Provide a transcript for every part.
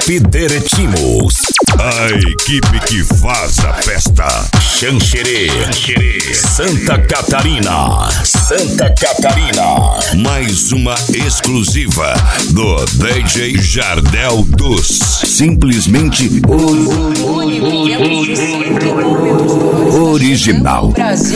Equipe Deretimos. A equipe que faz a festa. Xanxerê, Santa Catarina. Santa Catarina. Mais uma exclusiva do DJ Jardel dos. Simplesmente original.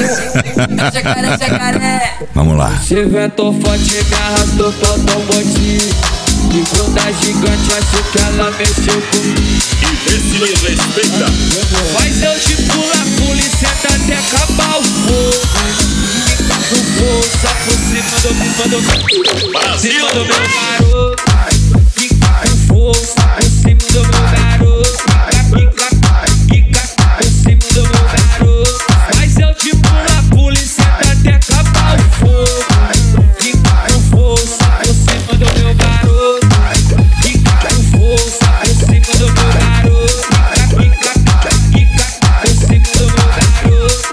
Vamos lá. Esse vento forte me arrastou pra automotivo. E quando a gigante acho que ela mexeu comigo. E esse me respeita. Mas eu te pulo a polícia até acabar o fogo. Fica com força por cima Brasil. do meu garoto. Fica com força por cima do meu garoto. Fica por cima do meu garoto. Mas eu te pulo a polícia até acabar o fogo. Fica com força por cima do meu garoto. Fica com força por cima do meu garoto. Fica por cima do meu garoto.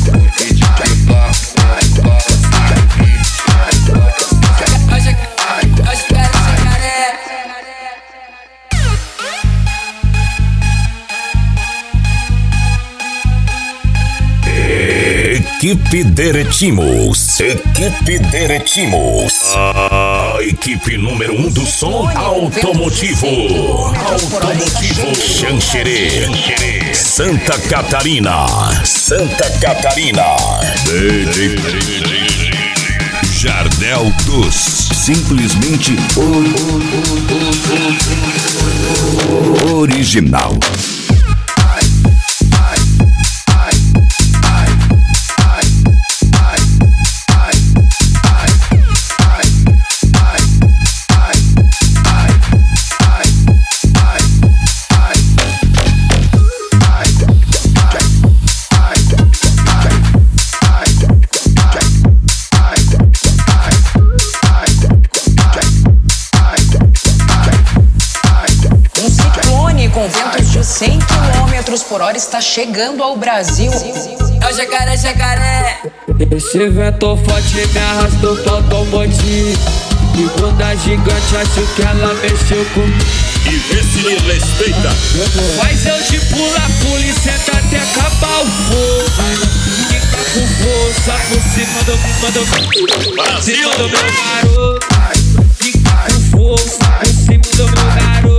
Equipe Deretimos. Equipe Deretimos. A equipe número 1 do som automotivo. Automotivo. Xanxerê. Santa Catarina. Santa Catarina. DJ Jardel dos. Simplesmente original. Com ventos de 100 km por hora está chegando ao Brasil. É o jacaré, jacaré. Esse vento forte me arrastou pra automotivo. E quando a gigante acho que ela mexeu comigo. E vê se me respeita. Mas eu te pulo a polícia até acabar o fogo. Fica com força por cima do Brasil. meu garoto. Fica com força por cima do meu garoto.